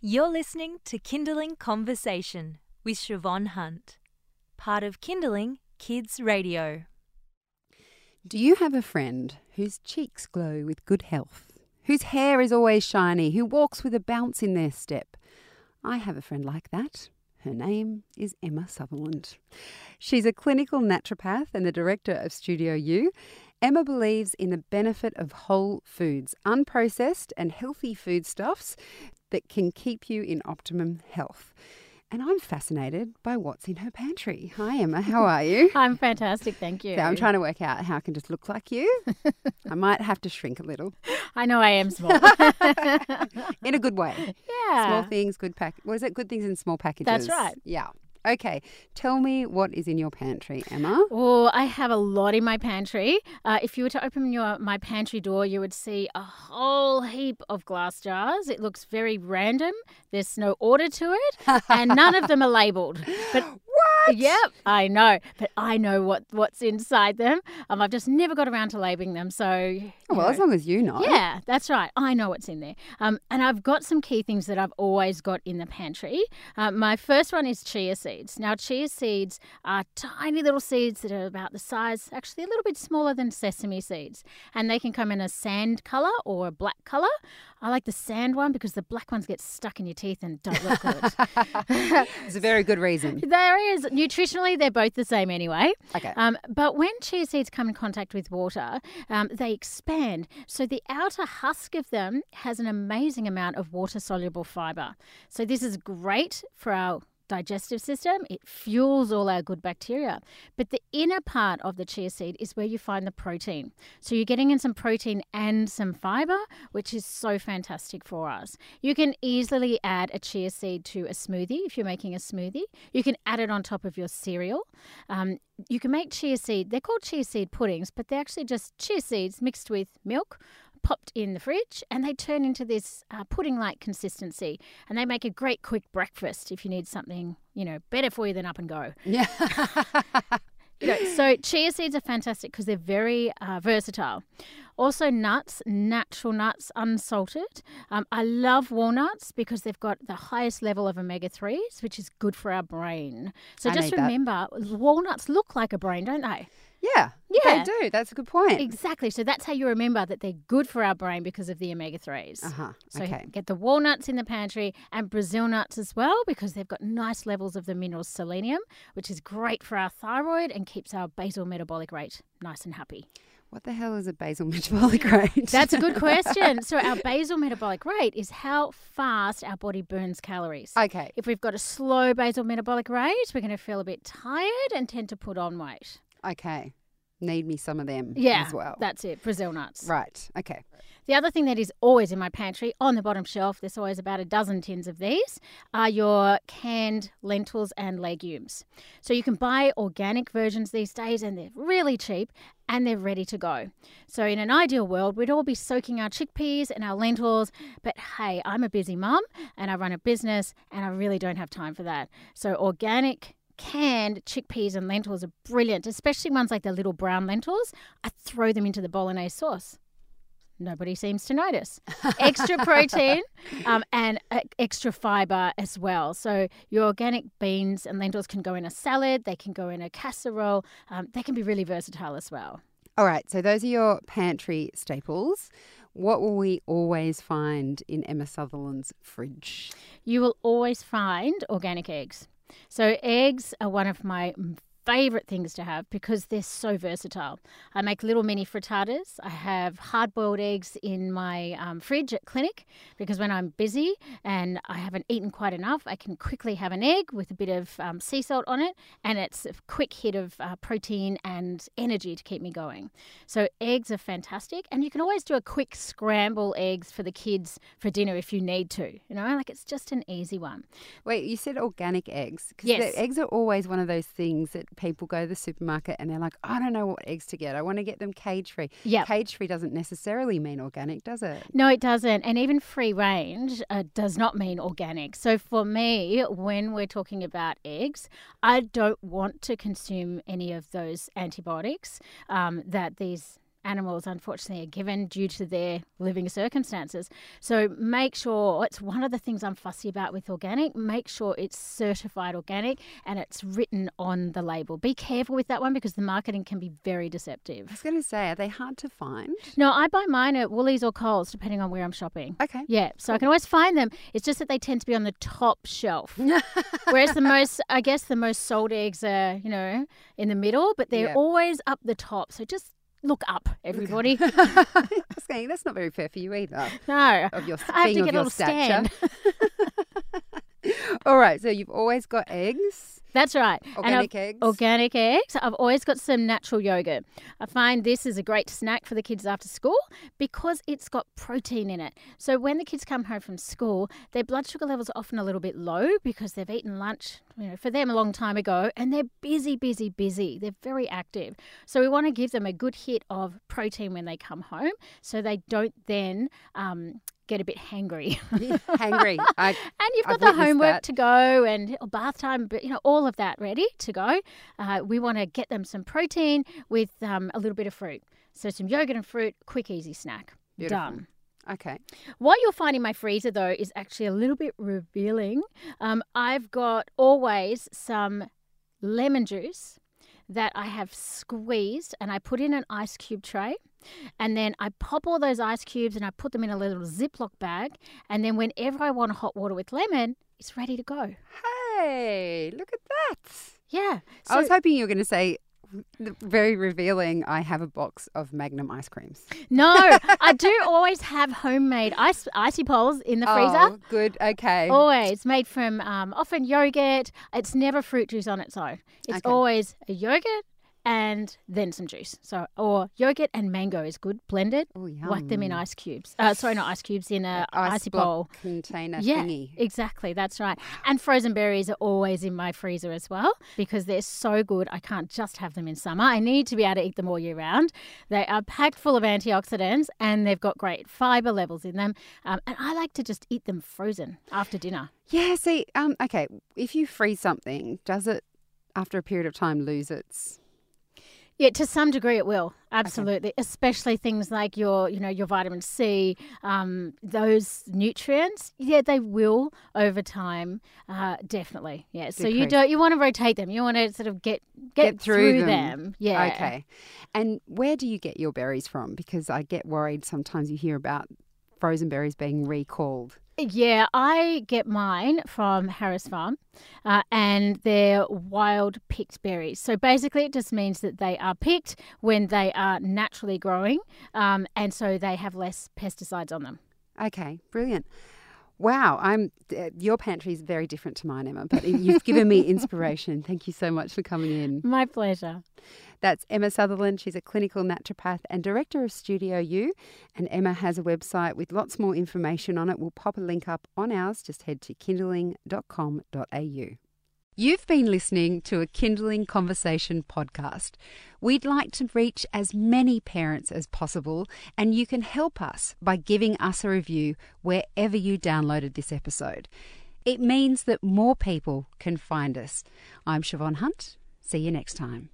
You're listening to Kindling Conversation with Siobhan Hunt, part of Kindling Kids Radio. Do you have a friend whose cheeks glow with good health, whose hair is always shiny, who walks with a bounce in their step? I have a friend like that. Her name is Emma Sutherland. She's a clinical naturopath and the director of Studio U. Emma believes in the benefit of whole foods, unprocessed and healthy foodstuffs that can keep you in optimum health. And I'm fascinated by what's in her pantry. Hi, Emma. How are you? I'm fantastic, thank you. So I'm trying to work out how I can just look like you. I might have to shrink a little. I know I am small. In a good way. Yeah. Small things, good pack. What is it? Good things in small packages. That's right. Yeah. Okay. Tell me what is in your pantry, Emma. Oh, I have a lot in my pantry. If you were to open my pantry door, you would see a whole heap of glass jars. It looks very random. There's no order to it, and none of them are labelled. But what? Yep, I know. But I know what's inside them. I've just never got around to labelling them. So, as long as you know. Yeah, that's right. I know what's in there. And I've got some key things that I've always got in the pantry. My first one is chia seeds. Now, chia seeds are tiny little seeds that are about the size, actually a little bit smaller than sesame seeds. And they can come in a sand colour or a black colour. I like the sand one because the black ones get stuck in your teeth and don't look good. It's a very good reason. There is. Nutritionally, they're both the same anyway. Okay. But when chia seeds come in contact with water, they expand. So the outer husk of them has an amazing amount of water-soluble fibre. So this is great for our digestive system. It fuels all our good bacteria. But the inner part of the chia seed is where you find the protein. So you're getting in some protein and some fibre, which is so fantastic for us. You can easily add a chia seed to a smoothie if you're making a smoothie. You can add it on top of your cereal. You can make chia seed. They're called chia seed puddings, but they're actually just chia seeds mixed with milk, popped in the fridge, and they turn into this pudding-like consistency, and they make a great quick breakfast if you need something, better for you than up and go. Yeah. So chia seeds are fantastic because they're very versatile. Also nuts, natural nuts, unsalted. I love walnuts because they've got the highest level of omega-3s, which is good for our brain. So just remember, walnuts look like a brain, don't they? Yeah, they do. That's a good point. Exactly. So that's how you remember that they're good for our brain because of the omega-3s. So okay. Get the walnuts in the pantry and Brazil nuts as well because they've got nice levels of the mineral selenium, which is great for our thyroid and keeps our basal metabolic rate nice and happy. What the hell is a basal metabolic rate? That's a good question. So our basal metabolic rate is how fast our body burns calories. Okay. If we've got a slow basal metabolic rate, we're going to feel a bit tired and tend to put on weight. Okay. Need me some of them as well. That's it. Brazil nuts. Right. Okay. The other thing that is always in my pantry, on the bottom shelf, there's always about a dozen tins of these, are your canned lentils and legumes. So you can buy organic versions these days and they're really cheap and they're ready to go. So in an ideal world, we'd all be soaking our chickpeas and our lentils, but hey, I'm a busy mum and I run a business and I really don't have time for that. So organic canned chickpeas and lentils are brilliant, especially ones like the little brown lentils. I throw them into the bolognese sauce. Nobody seems to notice. Extra protein and extra fibre as well. So your organic beans and lentils can go in a salad. They can go in a casserole. They can be really versatile as well. All right. So those are your pantry staples. What will we always find in Emma Sutherland's fridge? You will always find organic eggs. So eggs are one of my favourite things to have because they're so versatile. I make little mini frittatas. I have hard-boiled eggs in my fridge at clinic because when I'm busy and I haven't eaten quite enough, I can quickly have an egg with a bit of sea salt on it, and it's a quick hit of protein and energy to keep me going. So eggs are fantastic, and you can always do a quick scramble eggs for the kids for dinner if you need to. It's just an easy one. Wait, you said organic eggs? Because yes. The eggs are always one of those things that people go to the supermarket and they're like, I don't know what eggs to get. I want to get them cage-free. Yep. Cage-free doesn't necessarily mean organic, does it? No, it doesn't. And even free range does not mean organic. So for me, when we're talking about eggs, I don't want to consume any of those antibiotics that these animals, unfortunately, are given due to their living circumstances. So make sure, it's one of the things I'm fussy about with organic, make sure it's certified organic and it's written on the label. Be careful with that one because the marketing can be very I deceptive. was going to say, are they hard to find? No, I buy mine at Woolies or Coles, depending on where I'm shopping. Okay. Yeah, so I can always find them. It's just that they tend to be on the top shelf. Whereas the most sold eggs are, in the middle, but they're always up the top. So just look up, everybody. I was saying, that's not very fair for you either. No, Of your, I have being to of get a your little stature. stand. All right, so you've always got eggs. That's right. Organic eggs. Organic eggs. I've always got some natural yogurt. I find this is a great snack for the kids after school because it's got protein in it. So when the kids come home from school, their blood sugar levels are often a little bit low because they've eaten lunch, for them a long time ago, and they're busy. They're very active. So we want to give them a good hit of protein when they come home so they don't then get a bit hangry. Hangry. And you've got the homework to go and bath time, but all of that ready to go. We want to get them some protein with a little bit of fruit. So some yogurt and fruit, quick, easy snack. Beautiful. Done. Okay. What you'll find in my freezer, though, is actually a little bit revealing. I've got always some lemon juice that I have squeezed and I put in an ice cube tray. And then I pop all those ice cubes and I put them in a little Ziploc bag. And then whenever I want hot water with lemon, it's ready to go. Hey, look at that. Yeah. I was hoping you were going to say, very revealing, I have a box of Magnum ice creams. No, I do always have homemade icy poles in the freezer. Oh, good. Okay. Always made from often yogurt. It's never fruit juice on its own. It's always a yogurt and then some juice. So, or yogurt and mango is good blended. Oh, yum. Whack them in ice cubes. Sorry, not ice cubes, in a icy bowl container yeah, thingy. Exactly. That's right. And frozen berries are always in my freezer as well because they're so good. I can't just have them in summer. I need to be able to eat them all year round. They are packed full of antioxidants and they've got great fiber levels in them. And I like to just eat them frozen after dinner. Yeah, see, okay, if you freeze something, does it, after a period of time, lose its... Yeah, to some degree it will. Absolutely. Okay. Especially things like your vitamin C, those nutrients. Yeah, they will over time. Definitely. Yeah. So you want to rotate them. You want to sort of get through them. Yeah. Okay. And where do you get your berries from? Because I get worried sometimes you hear about frozen berries being recalled. Yeah, I get mine from Harris Farm and they're wild picked berries. So basically it just means that they are picked when they are naturally growing and so they have less pesticides on them. Okay, brilliant. Wow, your pantry is very different to mine, Emma, but you've given me inspiration. Thank you so much for coming in. My pleasure. That's Emma Sutherland. She's a clinical naturopath and director of Studio U. And Emma has a website with lots more information on it. We'll pop a link up on ours. Just head to kindling.com.au. You've been listening to a Kindling Conversation podcast. We'd like to reach as many parents as possible, and you can help us by giving us a review wherever you downloaded this episode. It means that more people can find us. I'm Siobhan Hunt. See you next time.